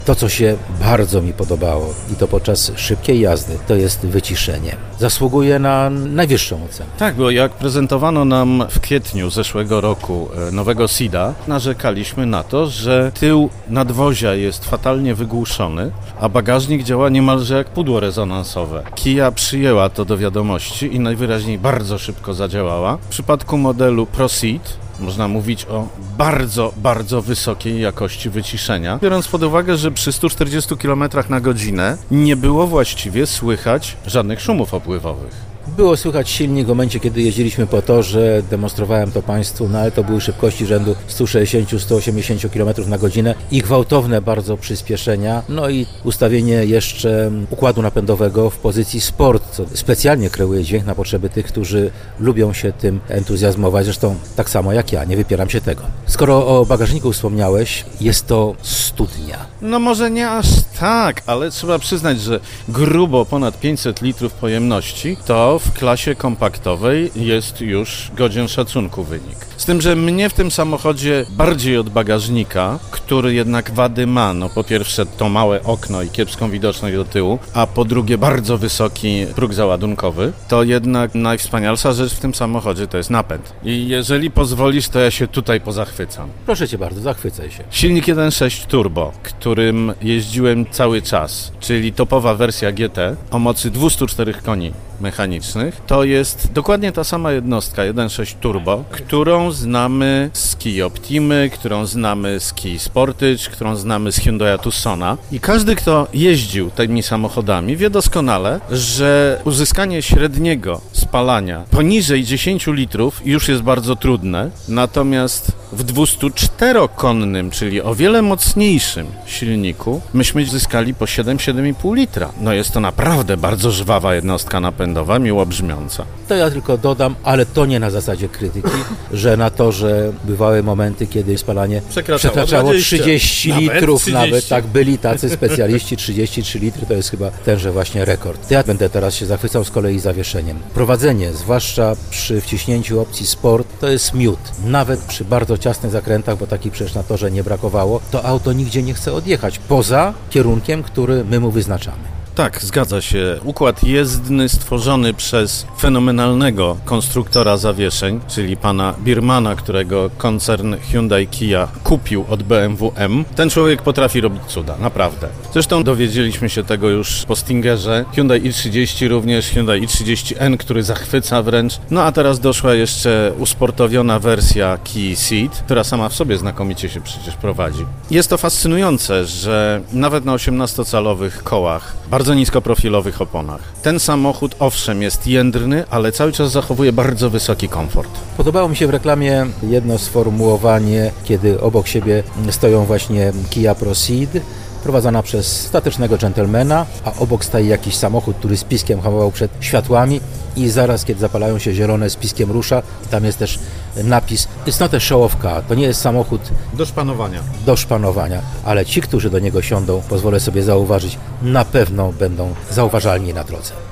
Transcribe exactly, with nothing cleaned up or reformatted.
To, co się bardzo mi podobało i to podczas szybkiej jazdy, to jest wyciszenie. Zasługuje na najwyższą ocenę. Tak, bo jak prezentowano nam w kwietniu zeszłego roku nowego Ceeda, narzekaliśmy na to, że tył nadwozia jest fatalnie wygłuszony, a bagażnik działa niemalże jak pudło rezonansowe. Kia przyjęła to do wiadomości i najwyraźniej bardzo szybko zadziałała. W przypadku modelu Proceed można mówić o bardzo, bardzo wysokiej jakości wyciszenia, biorąc pod uwagę, że przy stu czterdziestu kilometrach na godzinę nie było właściwie słychać żadnych szumów opływowych. Było słychać silnik w momencie, kiedy jeździliśmy po torze, demonstrowałem to Państwu, no ale to były szybkości rzędu stu sześćdziesięciu do stu osiemdziesięciu kilometrów na godzinę i gwałtowne bardzo przyspieszenia, no i ustawienie jeszcze układu napędowego w pozycji sport, co specjalnie kreuje dźwięk na potrzeby tych, którzy lubią się tym entuzjazmować, zresztą tak samo jak ja, nie wypieram się tego. Skoro o bagażniku wspomniałeś, jest to studnia. No może nie aż tak, ale trzeba przyznać, że grubo ponad pięćset litrów pojemności to w klasie kompaktowej jest już godzien szacunku wynik. Z tym, że mnie w tym samochodzie bardziej od bagażnika, który jednak wady ma, no po pierwsze to małe okno i kiepską widoczność do tyłu, a po drugie bardzo wysoki próg załadunkowy, to jednak najwspanialsza rzecz w tym samochodzie to jest napęd. I jeżeli pozwolisz, to ja się tutaj pozachwycam. Proszę Cię bardzo, zachwycaj się. Silnik jeden przecinek sześć turbo, którym jeździłem cały czas, czyli topowa wersja G T o mocy dwieście cztery koni mechanicznych, to jest dokładnie ta sama jednostka jeden przecinek sześć turbo, którą znamy z Kia Optimy, którą znamy z Kia Sportage, którą znamy z Hyundai Tucsona. I każdy, kto jeździł tymi samochodami, wie doskonale, że uzyskanie średniego spalania poniżej dziesięciu litrów już jest bardzo trudne, natomiast w dwustuczterokonnym, czyli o wiele mocniejszym silniku, myśmy zyskali po siedem do siedmiu i pół litra. No jest to naprawdę bardzo żwawa jednostka napędowa, miło brzmiąca. To ja tylko dodam, ale to nie na zasadzie krytyki, że na torze bywały momenty, kiedy spalanie Przekraczało przekraczało dwadzieścia, trzydzieści nawet litrów, trzydzieści. nawet tak byli tacy specjaliści, trzydzieści trzy litry to jest chyba tenże właśnie rekord. Ja będę teraz się zachwycał z kolei zawieszeniem. Prowadzenie, zwłaszcza przy wciśnięciu opcji sport, to jest miód. Nawet przy bardzo ciasnych zakrętach, bo takich przecież na torze nie brakowało, to auto nigdzie nie chce odjechać, poza kierunkiem, który my mu wyznaczamy. Tak, zgadza się. Układ jezdny stworzony przez fenomenalnego konstruktora zawieszeń, czyli pana Birmana, którego koncern Hyundai Kia kupił od B M W M. Ten człowiek potrafi robić cuda, naprawdę. Zresztą dowiedzieliśmy się tego już po Stingerze. Hyundai i trzydzieści również, Hyundai i trzydzieści N, który zachwyca wręcz. No a teraz doszła jeszcze usportowiona wersja Kia Ceed, która sama w sobie znakomicie się przecież prowadzi. Jest to fascynujące, że nawet na osiemnastocalowych kołach, bardzo niskoprofilowych oponach. Ten samochód owszem jest jędrny, ale cały czas zachowuje bardzo wysoki komfort. Podobało mi się w reklamie jedno sformułowanie, kiedy obok siebie stoją właśnie Kia Proceed, prowadzona przez statecznego dżentelmena, a obok staje jakiś samochód, który z piskiem hamował przed światłami i zaraz, kiedy zapalają się zielone, z piskiem rusza. Tam jest też napis "It's not a show of car", to nie jest samochód Do szpanowania. do szpanowania, ale ci, którzy do niego siądą, pozwolę sobie zauważyć, na pewno będą zauważalni na drodze.